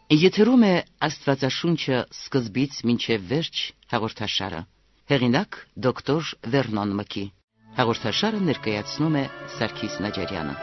Եթերում է Աստվածաշունչը սկզբից մինչև վերջ հաղորդաշարը։ Հեղինակ դոկտոր Վերնոն Մկի։ Հաղորդաշարը ներկայացնում է Սարգիս Նաջարյանը։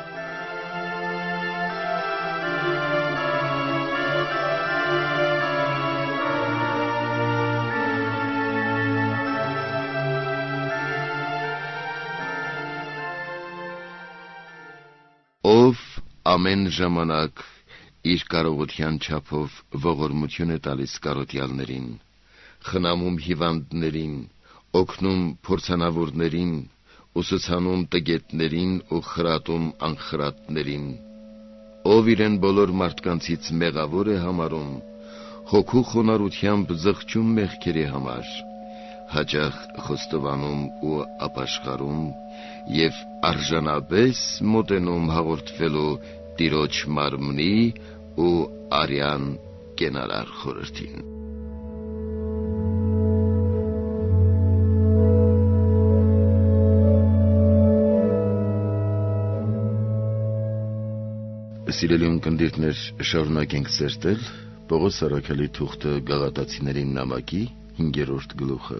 Ով ամեն ժամանակ իր կարողության չափով ողորմություն է տալիս կարոտյալներին, խնամում հիվանդներին, օգնում փորձանավորներին, ուսուցանում տգետներին ու խրատում անխրատներին, ով իրեն բոլոր մարդկանցից մեղավոր է համարում, հոգու խոնարհությամբ զղջում մեղքերի համար, հաճախ խոստովանում ու ապաշխարում և արժանապես մոտենում հաղորդվելու Տիրոջ մարմնի ու արյան կենարար խորհրդին։ Սիրելի ունկնդիրներ, շարունակենք սերտել Պողոս առաքյալի թուղթը Գաղատացիներին նամակի 5-րդ գլուխը։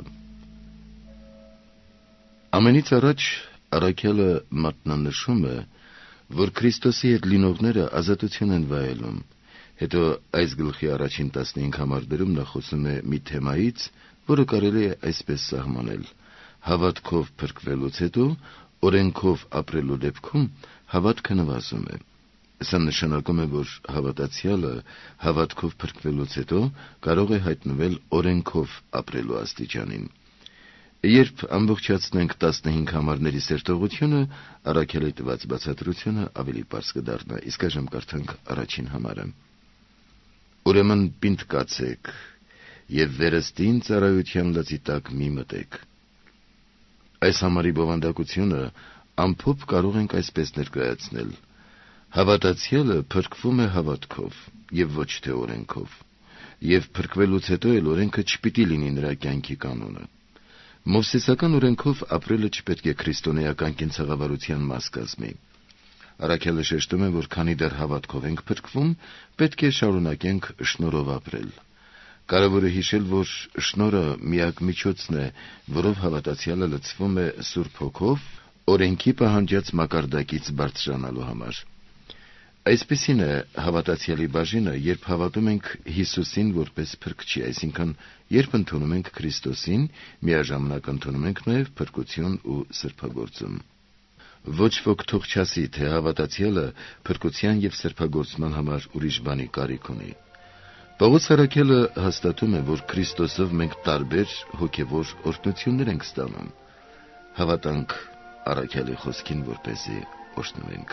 Ամենից առաջ առաքյալը մատնանշում է, որ Քրիստոսի հետ լինողները ազատություն են վայելում, հետո այս գլխի առաջին 15 համարներում նա խոսում է մի թեմայից, որը կարելի է այսպես սահմանել. հավատքով փրկվելուց հետո օրենքով ապրելու դեպքում հավատքը նվազում է։ Սա նշանակում է, որ հավատացյալը հավատքով փրկվելուց հետո կարող է հայտնվել օրենքով ապրելու աստիճանին։ Երբ ամբողջացնենք 15 համարների սերտողությունը, առաքյալի տված բացատրությունը ավելի պարզ կդառնա։ Իսկ այժմ կարդանք առաջին համարը։ Ուրեմն պինդ կացեք եւ վերստին ծառայության լծի տակ մի մտեք։ Այս համարի բովանդակությունը ամփոփ կարող ենք այսպես ներկայացնել. հավատացյալը փրկվում է հավատքով եւ ոչ թե օրենքով, եւ փրկվելուց հետո էլ օրենքը չպիտի լինի նրա կյանքի կանոնը։ Մովսեսական օրենքով ապրելը չպետք է քրիստոնեական կենցաղավարության մաս կազմի։ Առաքյալը շեշտում է, որ քանի դեռ հավատքով ենք փրկվում, պետք է շարունակենք շնորհով ապրել։ Կարևոր է հիշել, որ շնորհը միակ միջոցն է, որով հավատացյալը լցվում է Սուրբ Հոգով օրենքի պահանջած մակարդակից բարձրանալու համար։ Այսպիսին է հավատացյալի բաժինը, երբ հավատում ենք Հիսուսին որպես փրկչի, այսինքն երբ ընդունում ենք Քրիստոսին, միաժամանակ ընդունում ենք նաև փրկություն ու սրբագործում։ Ոչ ոք թող չասի, թե հավատացյալը փրկության եւ սրբագործման համար ուրիշ բանի կարիք ունի։ Պողոս առաքյալը հաստատում է, որ Քրիստոսով մենք տարբեր հոգևոր օրհնություններ ենք ստանում։ Հավատանք առաքյալի խոսքին, որպեսզի օրհնվենք։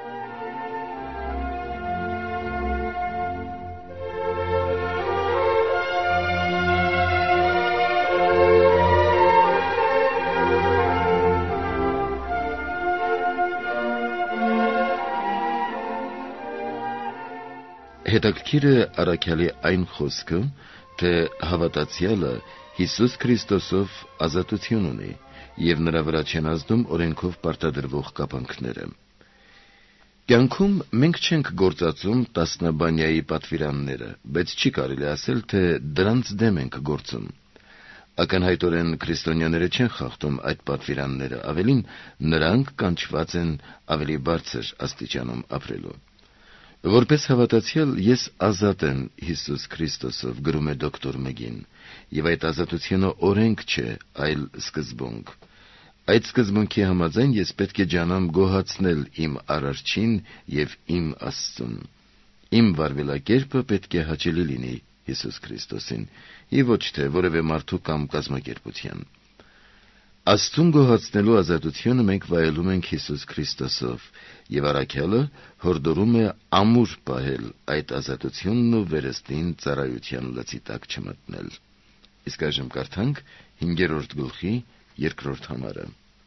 Հետաքրքիր է առաքյալի այն խոսքը, թե հավատացյալը Հիսուս Քրիստոսով ազատություն ունի եւ նրա վրա չեն ազդում օրենքով պարտադրվող կապանքները։ Կյանքում մենք չենք գործածում տասնաբանյայի պատվիրանները, բայց չի կարելի ասել, թե դրանց դեմ ենք գործում։ Ակնհայտորեն քրիստոնյաները չեն խախտում այդ պատվիրանները, ավելին նրանք կանչված են ավելի բարձր աստիճանում ապրելու։ Որպես հավատացյալ ես ազատ եմ Հիսուս Քրիստոսով, գրում է դոկտոր Մգին, եւ այդ ազատությունը օրենք չէ, այլ սկզբունք։ Այդ սկզբունքի համաձայն ես պետք է ջանամ գոհացնել իմ Արարչին եւ իմ Աստծուն։ Իմ վարվելակերպը պետք է հաճելի լինի Հիսուս Քրիստոսին, եւ ոչ թե որևէ մարդու կամ կազմակերպության։ Աստծուն գոհացնելու ազատությունը մենք վայելում ենք Հիսուս Քրիստոսով, եւ առաքյալը հորդորում է ամուր պահել այդ ազատությունն ու վերստին ծառայության լծի տակ չմտնել։ Իսկ այժմ կարդանք 5-րդ գլխի 2-րդ համարը։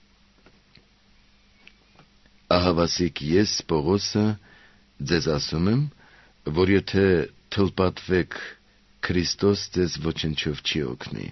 Ահավասիկ ես Պողոսը ձեզ ասում եմ, որ եթե թլպատվեք, Քրիստոս ձեզ ոչնչով չի օգնի։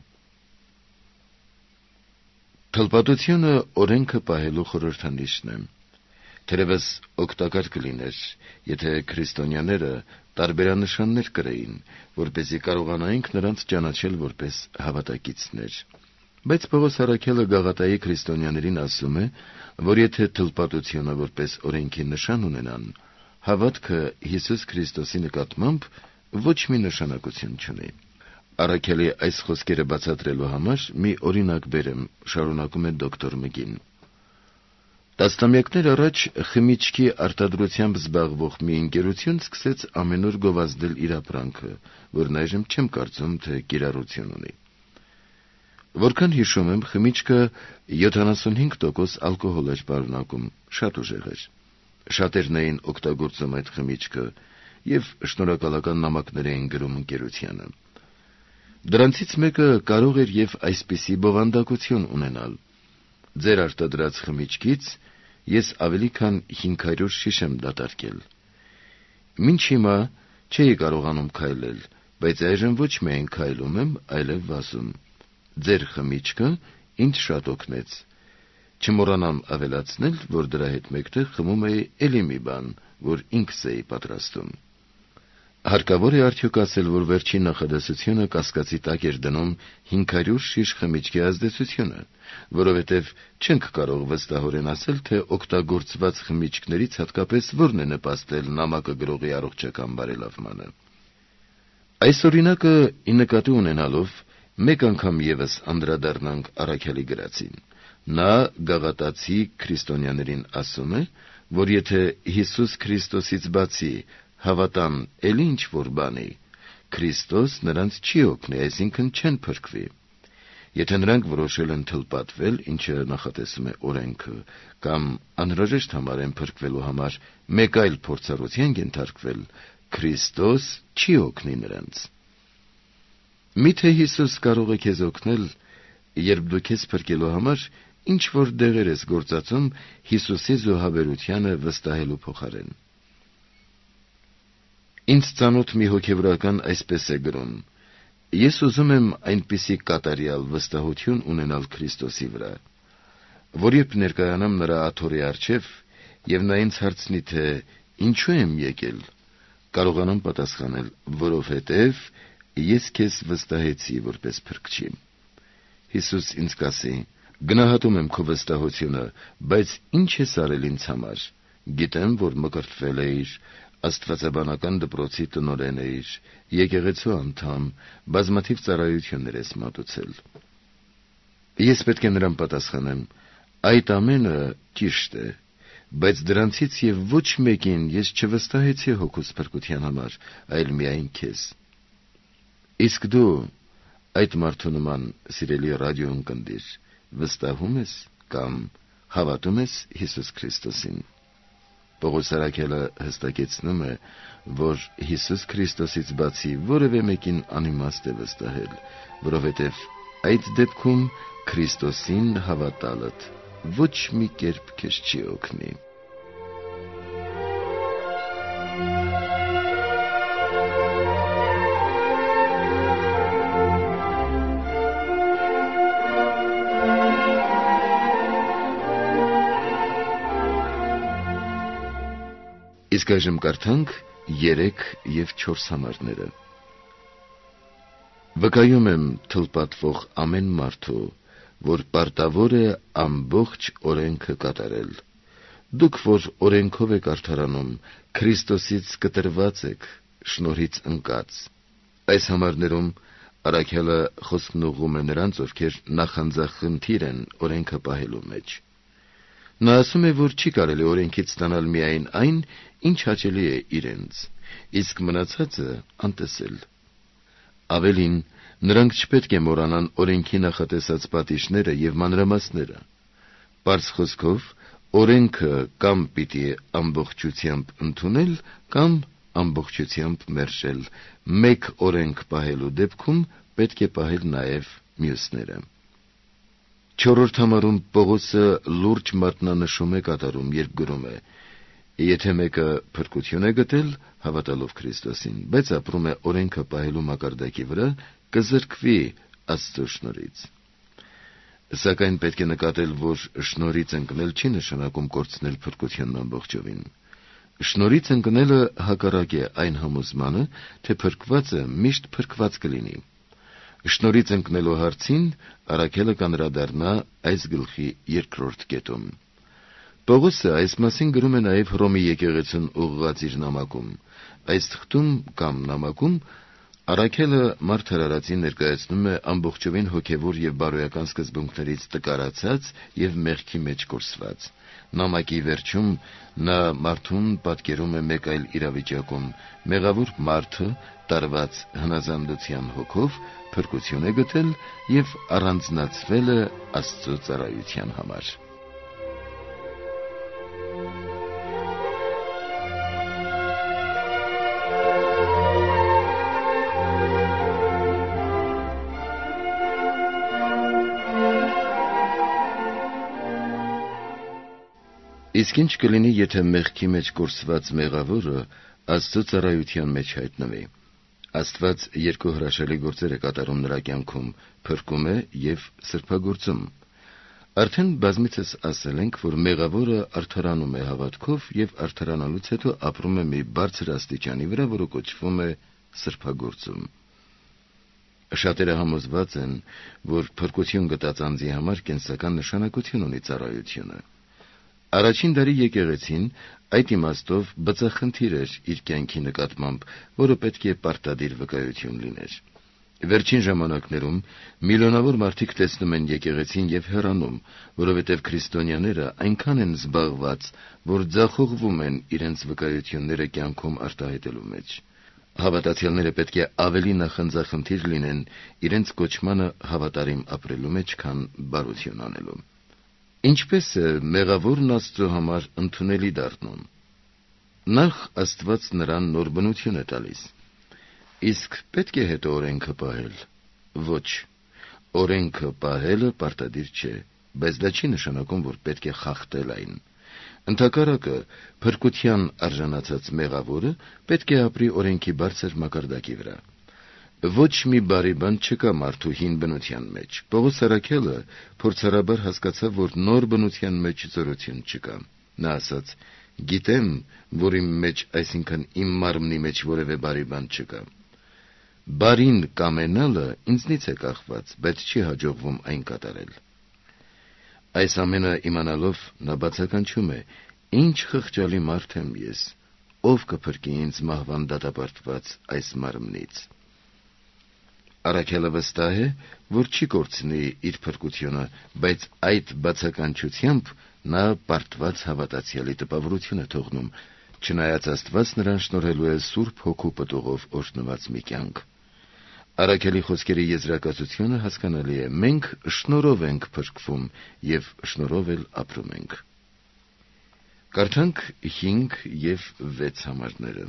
Թլպատությունը օրենքը պահելու խորհրդանիշն է։ Թերևս օգտակար կլիներ, եթե քրիստոնյաները տարբերանշաններ կրեին, որպեսզի կարողանայինք նրանց ճանաչել որպես հավատակիցներ։ Բայց Պողոս առաքյալը Գաղատայի քրիստոնյաներին ասում է, որ եթե թլպատությունը որպես օրենքի նշան ունենան, հավատքը Հիսուս Քրիստոսի նկատմամբ ոչ մի նշանակություն չունի։ Առաքյալի այս խոսքերը բացատրելու համար մի օրինակ բերեմ, շարունակում է դոկտոր Մգին։ Տասնամյակներ առաջ խմիչքի արտադրությամբ զբաղվող մի ընկերություն սկսեց ամենուր գովազդել իր ապրանքը, որն այժմ չեմ կարծում, թե կիրառություն ունի։ Որքան հիշում եմ, խմիչքը 75% ալկոհոլ էր պարունակում, շատ ուժեղ էր։ Շատերն էին օգտագործում այդ խմիչքը եւ շնորհակալական նամակներ էին գրում ընկերությանը։ Դրանցից մեկը կարող էր եւ այսպիսի բովանդակություն ունենալ. ձեր արտադրած խմիչքից ես ավելի քան 500 շիշ եմ դատարկել։ Մինչ հիմա չէի կարողանում քայլել, բայց այժմ ոչ միայն քայլում եմ, այլև վազում։ Ձեր խմիչքը ինձ շատ օգնեց։ Չմոռանամ ավելացնել, որ դրա հետ մեկտեղ խմում էի էլի մի բան, որ ինքս էի պատրաստում։ Հարկավոր է արդյոք ասել, որ վերջին նախադասությունը կասկածի տակ էր դնում 500 շիշ խմիչքի ազդեցությունը, որովհետև չենք կարող վստահորեն ասել, թե օգտագործված խմիչքներից հատկապես որն է նպաստել նամակը գրողի առողջական բարելավմանը։ Այս օրինակը ի նկատի ունենալով մեկ անգամ եւս անդրադառնանք առաքյալի գրածին։ Նա գաղատացի քրիստոնյաներին ասում է, որ եթե Հիսուս Քրիստոսից բացի հավատան էլի ինչ-որ բանի, Քրիստոս նրանց չի օգնի, այսինքն չեն փրկվի։ Եթե նրանք որոշել են թլպատվել, ինչը նախատեսում է օրենքը, կամ անհրաժեշտ համարեն փրկվելու համար մեկ այլ փորձառության ենթարկվել, Քրիստոս չի օգնի նրանց։ Միթե Հիսուս կարող է քեզ օգնել, երբ դու քեզ փրկելու համար ինչ-որ դեղեր ես գործածում Հիսուսի զոհաբերությանը վստահելու փոխարեն։ Ինձ ծանոթ մի հոգևորական այսպես է գրում. ես ուզում եմ այնպիսի կատարյալ վստահություն ունենալ Քրիստոսի վրա, որ երբ ներկայանամ նրա աթոռի առջև եւ նա ինձ հարցնի, թե ինչու եմ եկել, կարողանամ պատասխանել, որովհետեւ ես քեզ վստահեցի որպես փրկչի։ Հիսուս ինձ կասի. գնահատում եմ քո վստահությունը, բայց ինչ ես արել ինձ համար։ Գիտեմ, որ մկրտվել էիր, աստվածաբանական դպրոցի տնօրեն էիր, եկեղեցու անդամ, բազմաթիվ ծառայություններ ես մատուցել։ Ես պետք է նրան պատասխանեմ. այդ ամենը ճիշտ է, բայց դրանցից եւ ոչ մեկին ես չվստահեցի հոգուս փրկության համար, այլ միայն քեզ։ Իսկ դու այդ մարդու նման սիրելի ռադիոընկերներ վստահում ես կամ հավատում ես Հիսուս Քրիստոսին։ Պողոս առաքյալը հստակեցնում է, որ Հիսուս Քրիստոսից բացի որևէ մեկին անիմաստ է վստահել, որովհետև այդ դեպքում Քրիստոսին հավատալդ ոչ մի կերպ քեզ չի օգնի։ Իսկ այժմ կարդանք 3 եւ 4 համարները։ Վկայում եմ թլպատվող ամեն մարդու, որ պարտավոր է ամբողջ օրենքը կատարել։ Դուք, որ օրենքով եք արդարանում, Քրիստոսից կտրված եք, շնորհից ընկած։ Այս համարներում առաքյալը խոսքն ուղղում է նրանց, ովքեր նախանձախնդիր են օրենքը պահելու մեջ։ Նա ասում է, որ չի կարելի օրենքից ստանալ միայն այն, ինչ հաճելի է իրենց, իսկ մնացածը անտեսել։ Ավելին, նրանք չպետք է մոռանան օրենքի նախատեսած պատիժները եւ մանրամասները։ Պարզ խոսքով, օրենքը կամ պիտի ամբողջությամբ ընդունել, կամ ամբողջությամբ մերժել։ Մեկ օրենք պահելու դեպքում պետք է պահել նաեւ մյուսները։ 4-րդ համարում Պողոսը լուրջ մատնանշում է կատարում, երբ գրում է. եթե մեկը փրկություն է գտել հավատալով Քրիստոսին, բայց ապրում է օրենքը պահելու մակարդակի վրա, կզրկվի Աստծո շնորհից։ Սակայն պետք է նկատել, որ շնորհից ընկնել չի նշանակում կորցնել փրկությունն ամբողջովին։ Շնորհից ընկնելը հակառակ է այն համոզմանը, թե փրկվածը միշտ փրկված կլինի։ Շնորհից ընկնելու հարցին Առաքելը կանրադառնա այս գլխի 2-րդ կետում։ Պողոսը այս մասին գրում է նաև Հռոմի եկեղեցուն ուղղված իր նամակում։ Այս թղթում կամ նամակում Առաքելը մարգարարածին ներկայացնում է ամբողջովին հոգևոր եւ բարոյական սկզբունքներից տկարացած եւ մեղքի մեջ կորսված։ Նամակի վերջում նա մարդուն պատկերում է մեկ այլ իրավիճակում. մեղավոր մարդը տարված հնազանդության հոգով փրկություն է գտել եւ առանձնացվել է Աստծո ծառայության համար։ Իսկ ինչ կլինի, եթե մեղքի մեջ կորսված մեղավորը Աստծո ծառայության մեջ հայտնվի։ Աստված երկու հրաշալի գործեր է կատարում նրա կյանքում՝ փրկում է եւ սրբագործում։ Արդեն բազմիցս ասել ենք, որ մեղավորը արդարանում է հավատքով եւ արդարանալուց հետո ապրում է մի բարձր աստիճանի վրա, որը կոչվում է սրբագործում։ Շատերը համոզված են, որ փրկություն գտած անձի համար կենսական նշանակություն ունի ծառայությունը։ Առաջին դարի եկեղեցին այդ իմաստով բծախնդիր էր իր կյանքի նկատմամբ, որը պետք է պարտադիր վկայություն լիներ։ Վերջին ժամանակներում միլիոնավոր մարդիկ տեսնում են եկեղեցին եւ հեռանում, որովհետեւ քրիստոնյաները այնքան են զբաղված, որ ձախողվում են իրենց վկայությունները կյանքում արտահայտելու մեջ։ Հավատացյալները պետք է ավելի նախանձախնդիր լինեն իրենց կոչմանը հավատարիմ ապրելու մեջ, քան բարություն անելու։ Ինչպես է մեղավորն Աստծո համար ընդունելի դառնում։ Նախ Աստված նրան նոր բնություն է տալիս։ Իսկ պետք է հետո օրենքը պահել։ Ոչ, օրենքը պահելը պարտադիր չէ, բայց դա չի նշանակում, որ պետք է խախտել այն։ Ընդհակառակը, փրկության արժանացած մեղավորը պետք է ապրի օրենքի բարձր մակարդակի վրա։ Ոչ մի բարի բան չկա մարդու հին բնության մեջ։ Պողոս առաքելը փորձառաբար հասկացավ, որ նոր բնության մեջ զորություն չկա։ Նա ասաց. «Գիտեմ, որ իմ մեջ, այսինքն իմ մարմնի մեջ որևէ բարի բան չկա։ Բարին կամենալը ինձնից է կախված, բայց չի հաջողվում այն կատարել»։ Այս ամենը իմանալով նա բացականչում է. «Ինչ խղճալի մարդ եմ ես, ով կփրկի ինձ մահվան դատապարտված այս մարմնից»։ Առաքելը վստահ է, որ չի կորցնի իր փրկությունը, բայց այդ բացականչությամբ նա պարտված հավատացյալի տպավորություն է թողնում, չնայած Աստված նրան շնորհելու է Սուրբ Հոգու պտուղով օրհնված մի կյանք։ Առաքելի խոսքերի եզրակացությունը հասկանալի է. մենք շնորհով ենք փրկվում եւ շնորհով էլ ապրում ենք։ Կարդանք 5 եւ 6 համարները։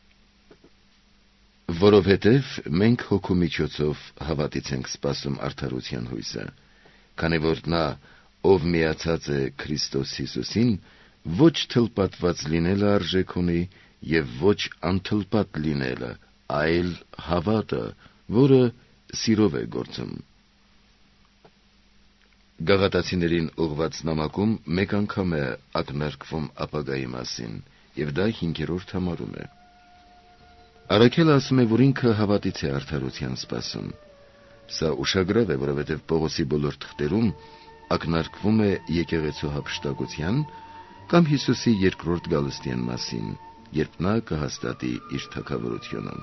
Որովհետև մենք հոգու միջոցով հավատից ենք սպասում արդարության հույսը, քանի որ նա, ով միացած է Քրիստոս Հիսուսին, ոչ թլպատված լինելը արժեք ունի եւ ոչ անթլպատ լինելը, այլ հավատը, որը սիրով է գործում։ Գաղատացիներին ուղղված նամակում մեկ անգամ է ակնարկվում ապագայի մասին, եւ դա 5-րդ համարում է։ Առաքելը ասում է, որ ինքը հավատից է արդարության սպասում։ Սա ուշագրավ է, որովհետև Պողոսի բոլոր թղթերում ակնարկվում է եկեղեցու հափշտակության կամ Հիսուսի երկրորդ գալստյան մասին, երբ նա կհաստատի իր թագավորությունը։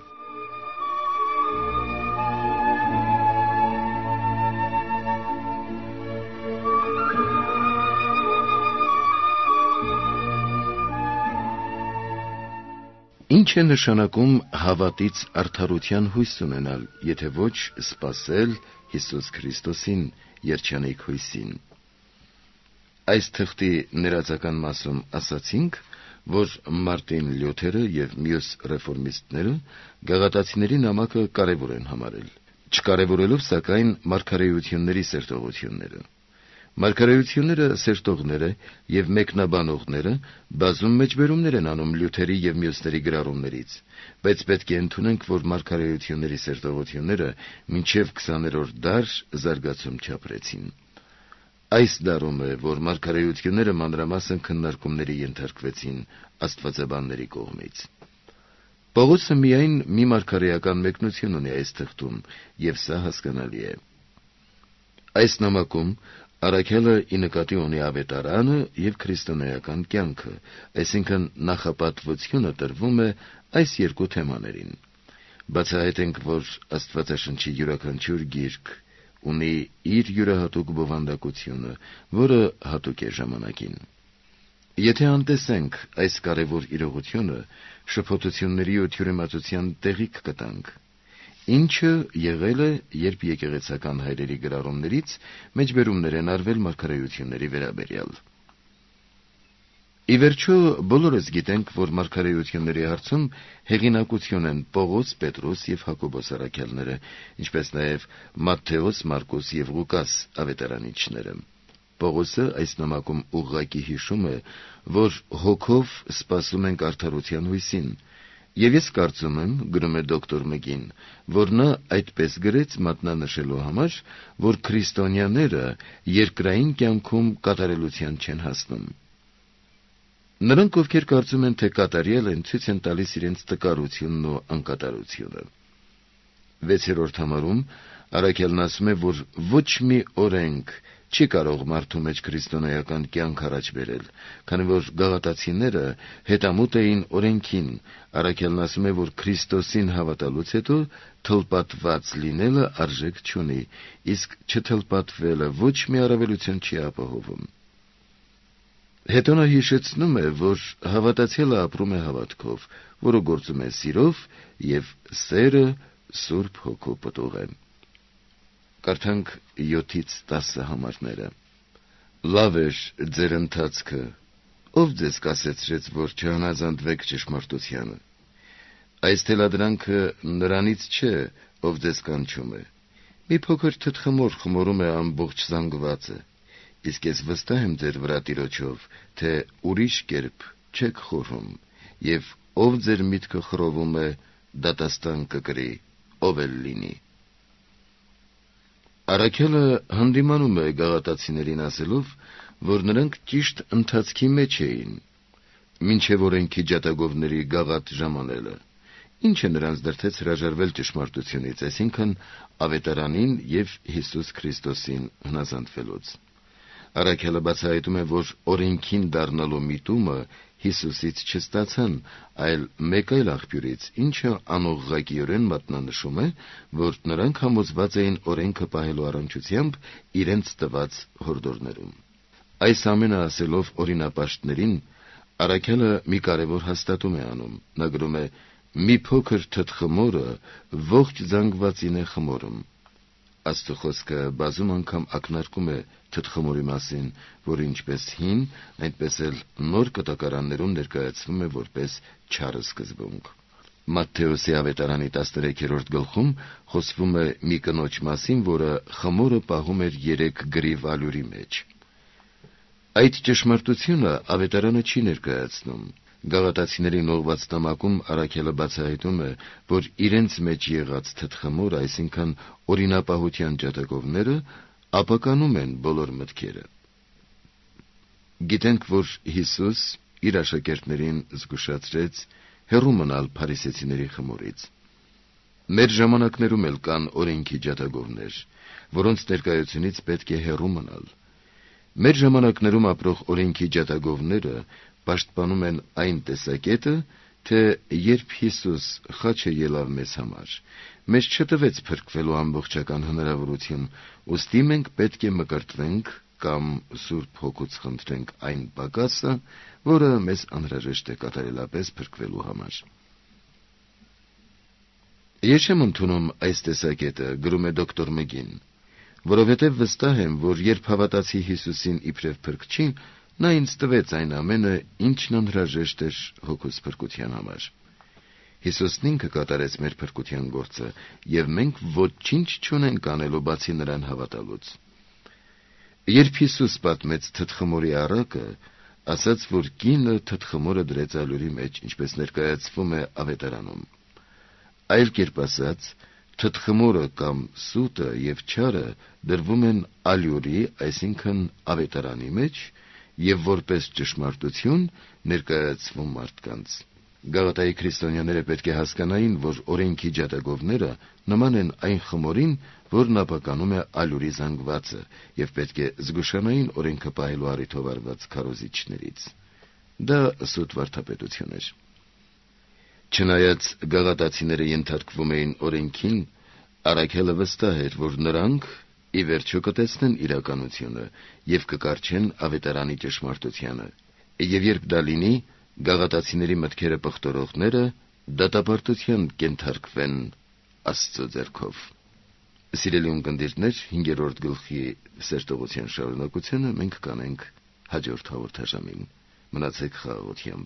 Ինչ է նշանակում հավատից արդարության հույս ունենալ, եթե ոչ սպասել Հիսուս Քրիստոսին, երջանիկ հույսին։ Այս թղթի ներածական մասում ասացինք, որ Մարտին Լյութերը եւ մյուս ռեֆորմիստները գաղատացիների նամակը կարևոր են համարել, չկարևորելով սակայն մարգարեությունների սերտողությունները։ Մարգարեությունները սերտողները եւ մեկնաբանողները բազում մեջբերումներ են անում Լյութերի եւ մյուսների գրառումներից, բայց պետք է ընդունենք, որ մարգարեությունների սերտողությունները մինչեւ 20-րդ դար զարգացում չապրեցին։ Այս դարում է, որ մարգարեությունները մանրամասն քննարկումների ենթարկվեցին աստվածաբանների կողմից։ Պողոսը միայն մի մարգարեական մեկնություն ունի այս թղթում, եւ սա հասկանալի է։ Այս նամակում առաքյալը ի նկատի ունի ավետարանը եւ քրիստոնեական կյանքը, այսինքն նախապատվությունը տրվում է այս երկու թեմաներին։ Բացահայտենք, որ Աստվածաշնչի յուրաքանչյուր գիրք ունի իր յուրահատուկ բովանդակությունը, որը հատուկ է ժամանակին։ Եթե անտեսենք այս կարևոր իրողությունը, շփոթությունների ու թյուրիմացության տեղիք կտանք։ Ինչը եղել է, երբ եկեղեցական հայրերի գրառումներից մեջբերումներ են արվել մարգարեությունների վերաբերյալ։ Ի վերջո, բոլորս գիտենք, որ մարգարեությունների հարցում հեղինակություն են Պողոս, Պետրոս եւ Հակոբոս առաքյալները, ինչպես նաեւ Մատթեոս, Մարկոս եւ Ղուկաս ավետարանիչները։ Պողոսը այս նամակում ուղղակի հիշում է, որ հոգով սպասում ենք արդարության հույսին, եւ ես կարծում եմ, գրում է դոկտոր Մգին, որ նա այդպես գրեց մատնանշելու համար, որ քրիստոնյաները երկրային կյանքում կատարելության չեն հասնում։ Նրանք, ովքեր կարծում են, թե կատարյալ են, ցույց են տալիս իրենց տկարությունն ու անկատարությունը։ 6-րդ համարում առաքյալն ասում է, որ ոչ մի օրենք չի կարող մարդու մեջ քրիստոնեական կյանք առաջ բերել, քանի որ գաղատացիները հետամուտ էին օրենքին։ Առաքյալն ասում է, որ Քրիստոսին հավատալուց հետո թլպատված լինելը արժեք չունի, իսկ չթլպատվելը ոչ մի առավելություն չի ապահովում։ Հետո նա հիշեցնում է, որ հավատացյալը ապրում է հավատքով, որը գործում է սիրով, եւ սերը Սուրբ Հոգու պտուղ է։ Կարդանք 7-ից 10 համարները։ Լավ էր ձեր ընթացքը, ով ձեզ կասեցրեց, որ չհնազանդվեք ճշմարտությանը։ Այս թելադրանքը նրանից չէ, ով ձեզ կանչում է։ Մի փոքր թթխմոր խմորում է ամբողջ զանգվածը, իսկ ես վստահ եմ ձեր վրա Տիրոջով, թե ուրիշ կերպ չեք խորհում, եւ ով ձեր միտքը խռովում է, դատաստան կկրի, ով էլ լինի։ Առաքյալը հանդիմանում է գաղատացիներին ասելով, որ նրանք ճիշտ ընթացքի մեջ էին, մինչև օրենքի ջատագովների գաղատ ժամանելը, ինչը նրանց դրդեց հրաժարվել ճշմարտությունից, այսինքն ավետարանին եւ Հիսուս Քրիստոսին հնազանդվելուց։ Առաքյալը բացահայտում է, որ օրենքին դառնալու միտումը Հիսուսից չստացան, այլ մեկ այլ աղբյուրից, ինչը անուղղակիորեն մատնանշում է, որ նրանք համոզված էին օրենքը պահելու առնչությամբ իրենց տված հորդորներում։ Այս ամենը ասելով օրինապաշտներին, առաքյալը մի կարևոր հաստատում է անում։ Նա գրում է. «Մի փոքր թթխմորը ողջ զանգվածին է խմորում»։ Աստծո խոսքը բազում անգամ ակնարկում է թթխմորի մասին, որը ինչպես հին, այնպես էլ նոր կտակարաններում ներկայացվում է որպես չար սկզբունք։ Մատթեոսի ավետարանի 13-րդ գլխում խոսվում է մի կնոջ մասին, որը խմորը պահում էր 3 գրիվ ալյուրի մեջ։ Այդ ճշմարտությունը ավետարանը չի ներկայացնում։ Գաղատացիներին ուղղված նամակում առաքյալը բացահայտում է, որ իրենց մեջ եղած թթխմորը, այսինքն օրինապահության ջատագովները, ապականում են բոլոր մտքերը։ Գիտենք, որ Հիսուս իր աշակերտներին զգուշացրեց հեռու մնալ փարիսեցիների խմորից։ Մեր ժամանակներում էլ կան օրենքի ջատագովներ, որոնց ներկայությունից պետք է հեռու մնալ։ Մեր ժամանակներում ապրող օրենքի ջատագովները պաշտպանում են այն տեսակետը, թե երբ Հիսուս խաչը ելավ մեզ համար, մեզ չտվեց փրկվելու ամբողջական հնարավորություն, ուստի մենք պետք է մկրտվենք կամ Սուրբ Հոգուց խնդրենք այն պակասը, որը մեզ անհրաժեշտ է կատարելապես փրկվելու համար։ Ես չեմ ընդունում այս տեսակետը, գրում է դոկտոր Մգին, որովհետև վստահ եմ, որ երբ հավատացի Հիսուսին իբրև փրկչի, նա ինձ տվեց այն ամենը, ինչն անհրաժեշտ էր հոգուս փրկության համար։ Հիսուսն ինքը կատարեց մեր փրկության գործը, եւ մենք ոչինչ չունենք անելու բացի նրան հավատալուց։ Երբ Հիսուս պատմեց թթխմորի առակը, ասաց, որ կինը թթխմորը դրեց ալյուրի մեջ, ինչպես ներկայացվում է ավետարանում։ Այլ կերպ ասած, թթխմորը կամ սուտը եւ չարը դրվում են ալյուրի, այսինքն ավետարանի մեջ եւ որպես ճշմարտություն ներկայացվում մարդկանց։ Գաղատայի քրիստոնյաները պետք է հասկանային, որ օրենքի ջատագովները նման են այն խմորին, որն ապականում է ալյուրի զանգվածը, եւ պետք է զգուշանային օրենքը պահելու առիթով արված քարոզիչներից։ Դա սուտ վարդապետություն էր։ Չնայած գաղատացիները ենթարկվում էին օրենքին, Առաքելը վստահ էր, որ նրանք ի վերջո կտեսնեն իրականությունը եւ կկառչեն ավետարանի ճշմարտությանը։ Եվ երբ դա լինի, գաղատացիների մտքերը պղտորողները դատապարտության կենթարկվեն Աստծո ձեռքով։ Սիրելի ունկնդիրներ, 5-րդ գլխի սերտողության շարունակությունը մենք կանենք հաջորդ հաղորդաշարին։ Մնացեք խաղաղությամբ։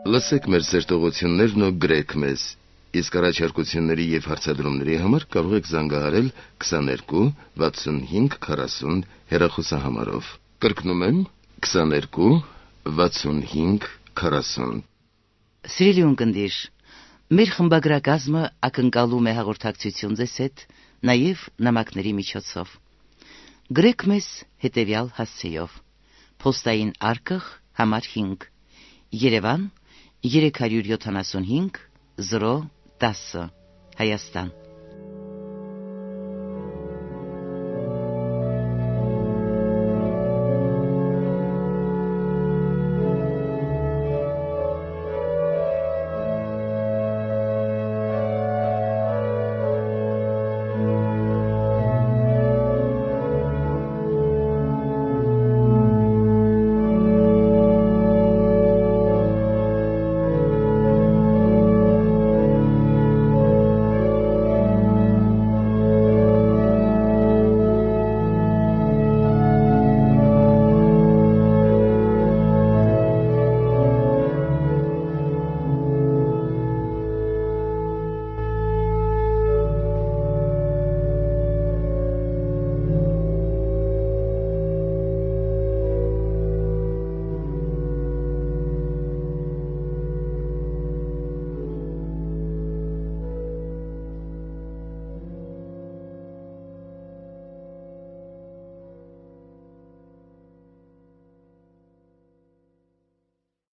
Լսեք մեր սերտողություններն ու գրեք մեզ։ Իսկ առաջարկությունների եւ հարցադրումների համար կարող եք զանգահարել 22 65 40 հեռախոսահամարով։ Կրկնում եմ 22 65 40։ Սիրելի ունկնդիր, մեր խմբագրակազմը ակնկալում է հաղորդակցություն ձեզ հետ, նաև նամակների միջոցով։ Գրեք մեզ հետևյալ հասցեով. Պոստային արկղ համար 5, Երևան 375 010, Հայաստան։